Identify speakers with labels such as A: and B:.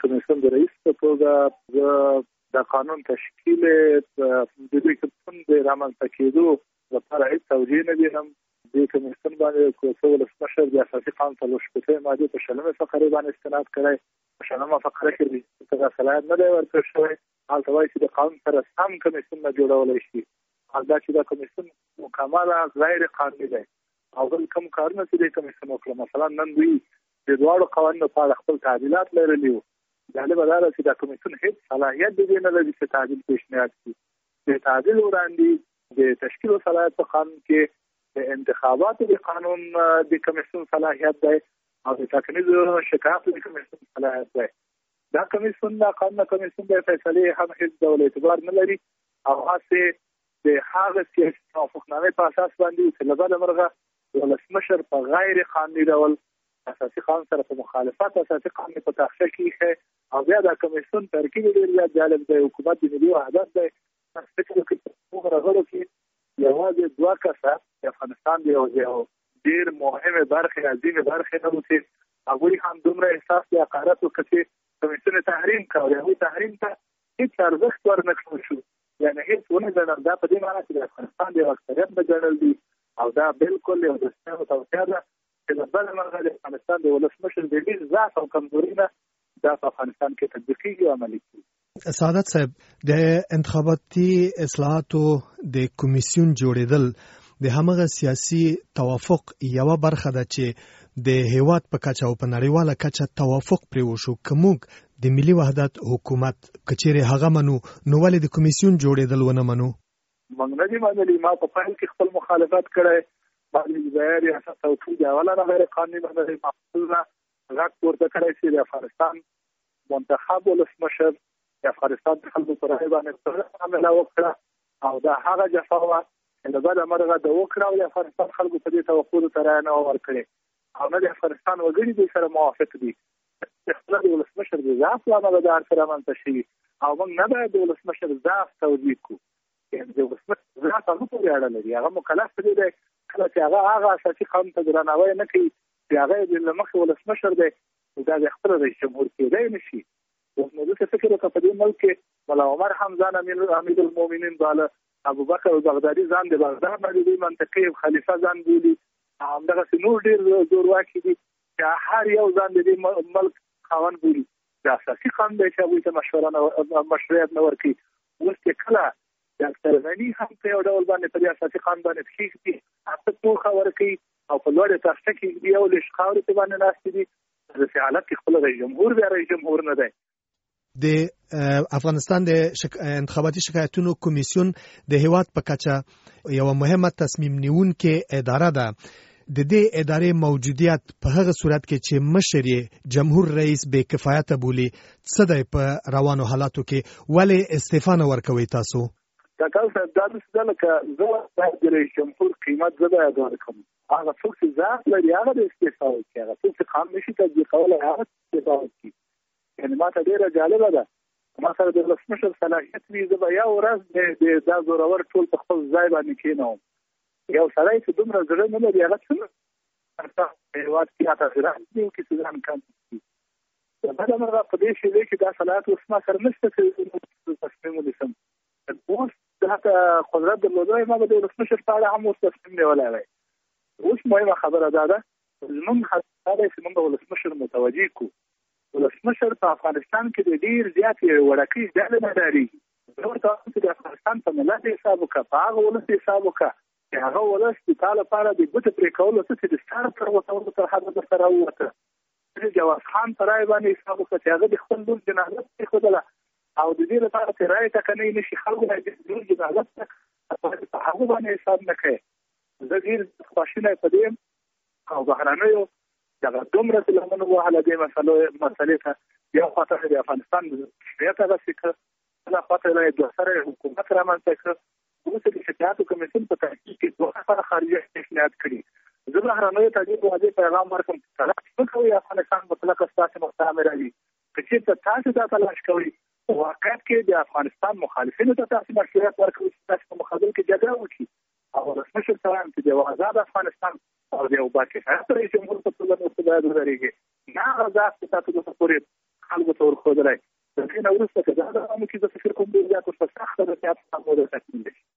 A: کمیسیون د رئیس په توګه زه د قانون تشکیل د دې کمیسیون د رامنځته کېدو لپاره هیڅ توجیه نه وینم. دې کمیسیون باندې کوڅه ولسمشر د اساسي قانون 3 ماده په 30 فقره باندې استناد کړی. په 30 فقره کې د صلاحیت نه دی ورکړل شوی. هلته وایي چې د قانون سره سم کمیسیون نه جوړولی شي. دا چې دا کمیسیون مکمله غیر قانوني دی او بل کوم کارونه چې د کمیسیون وکړه، مثلا نن دوی د دواړو قوانینو په اړه خپل تعدیلات لرلي وو. جالبه دا ده چې دا کمیسیون هیڅ صلاحیت د دې نه لري چې تعدیل پیشنهاد کړي. د تعدیل وړاندې د تشکیل صلاحیت په قانون کې د انتخاباتو د قانون د کمیسیون صلاحیت دی او د ټاکنیزو شکایاتو د کمیسیون صلاحیت دی. دا کمیسیون د قانون کمیسیون د فیصلې هم هیڅ ډول اعتبار نه لري او هڅه د هغه سیاسي توافقنامې په اساس باندې چې له بده مرغه ولسمشر په غیر قانوني ډول اساسي قانون سره په مخالفت اساسي قانون په تخصیص کې او بیا د کمیسیون ترکیب ډیر زیات جالب دی. حکومت د ملي وحدت دی فکر کوي غوړو کې یوازې دوه کسه د افغانستان دی او ډیر مهمه برخه عظیمه برخه نه وتی هغوی هم دومره احساس د حقارت وکړي کمیسیون تحریم کوي. هغوی تحریم ته هیڅ ارزښت ورنکړل شو، یعنی هیڅ ونه ګڼل. دا په دې معنی چې د افغانستان د اکثریت نه ګڼل دي او دا بالکل یو د سیاسي توصیه ده چې د بل مرغه د افغانستان د ولسمشر د ډیر ضعف او کمزوري نه دا په افغانستان کې تطبیق کیږي او عملي کیږي.
B: سعادت صاحب، د انتخاباتي اصلاحاتو د کمیسیون جوړیدل د همغه سیاسي توافق یو برخه ده چې د هیواد په کچه او په نړیواله کچه توافق پرې وشو. کومک د ملي وحدت حکومت کچېره هغه منو نو ولې د کمیسیون جوړیدل ونه منو؟
A: موږ نه دي منلي. ما په پیل کې خپل مخالفت کړی. باندې ځای ریاست او ټول دی اوله غیر قانوني باندې معقوله غږ پورته کړی چې د افغانستان منتخب ولسمشر د افغانستان خلکو پر رای باندې عمل وکړه او دا هغه جفا وه چې د بل مرغه د وکړه او د افغانستان خلکو په دې توقع ته رای نه ورکړي او نه د افغانستان وګړي دې سره موافق دي. د ولسمشر د ضعف له امله دا سره منځته شوي او موږ نه باید د ولسمشر ضعف توجیه کړو. یعنې د ولسمشر ضعف هغه پورې اړه لري. هغه مکلف دی کله چې هغه اساسي قانون ته درناوی نه کوي چې هغه د مخکې ولسمشر دی دا د خپل رئیس جمهور کېدای نه شي. نو زه فکر کوم په دې ملک کې مولا عمر هم ځان امیر المؤمنین باله، ابو بکر بغدادي ځان د بغداد باندې منطقي خلیفہ ځان بولي، همدغه نور ډیر زورواکي دي چې هر یو ځان د دې ملک خاوند بولي. د اساسي قانون د هغوی ته مشروعیت نه ورکوي. اوس چې کله ډاکټر غني هم په یو ډول باندې په دې اساسي قانون باندې کېږي هغه پوښه ورکوي او په لوړه تخته کې یو لږ خاورې ته باندې ناست دي. د دې حالت کې خپل رئیس جمهور بیا رئیس جمهور نه دی.
B: د افغانستان د انتخاباتي شکایتونو کمیسیون د هیواد په کچه یو مهمه تصمیم نیونکې اداره ده. د دې ادارې موجودیت په هغه صورت کې چې مشر جمهور رئیس بې کفایته بولي څه دی په روانو حالاتو کې ولې استعفا نه ورکوي تاسو؟
A: دا څه لکه زه د رئیس جمهور قیمت زه باید ورکړم. هغه څوک چې ضعف لري هغه د استعفا وکړي، هغه څوک چې قانون نشي تطبیق کولی هغه استعفا وکړي. یعنې ما ته ډېره جالبه ده ما سره د ولسمشر صلاحیت وي زه به یو ورځ دا زورور ټول په خپل ځای باندې کېنوم. یو سړی چې دومره زړه نه لري هغه څنګه په هېواد کې تغیرات دي او کې ځان کم کړي. د بله مرغه په دې شیبې کې دا صلاحیت اوس ما سره نشته چې تصمیم ونیسم. اوس دا قدرت درلودی ما به د ولسمشر په اړه هم اوس تصمیم نیولی وی. اوس مهمه خبره دا ده زموږ هڅه ده چې موږ ولسمشر متوجه کړو. ولسمشر په افغانستان کې د ډیر زیاتې وړکۍ ډلې نه ډارېږي. زه ورته وایم چې د افغانستان په ملت حساب وکړه، په هغه ولس حساب وکړه چې هغه ولس د تا لپاره د ګوتې پرې کولو څه چې د سر تر وتلو تر حده درته راووته. د جواز خان په رایې باندې حساب وکړه چې هغه د خپل لور جنازه پرېښودله او د دې لپاره چې رایې ټاکنۍ نه شي خلکو باید د لور جنازه په هغه باندې حساب نه کوي. زه ډېر خواشینی په دې او بهرنیو دغه دومره لمنو وهله دې مسلې ته یو خاطر د افغانستان د شریعت هغسې کړه، بله خاطر یې دوه سره حکومت رامنځته کړه. اوس د شکایاتو کمیسیون په تحقیق کې دوه سره خارجي پیشنهاد کړي. زه بهرنیو ته دې واضح پیغام ورکړم چې تلاش مه کوئ افغانستان مطلقه ستاسې مقام راځي. که چېرته تاسې دا تلاش کوئ په واقعیت کې د افغانستان مخالفینو ته تاسې مشروعیت ورکوئ چې تاسې په مقابل کې جګړه وکړي او ولسمشر ته وایم چې د یو آزاد افغانستان او د یو باکفایته رئیس جمهور په توګه موږ باید ودرېږي. نه هغه ذات چې تاسو دلته پورې خلکو ته ورښودلی. د دې نه وروسته که دا دوام وکړي زه فکر کوم ډېر زیات ورته سخته ده چې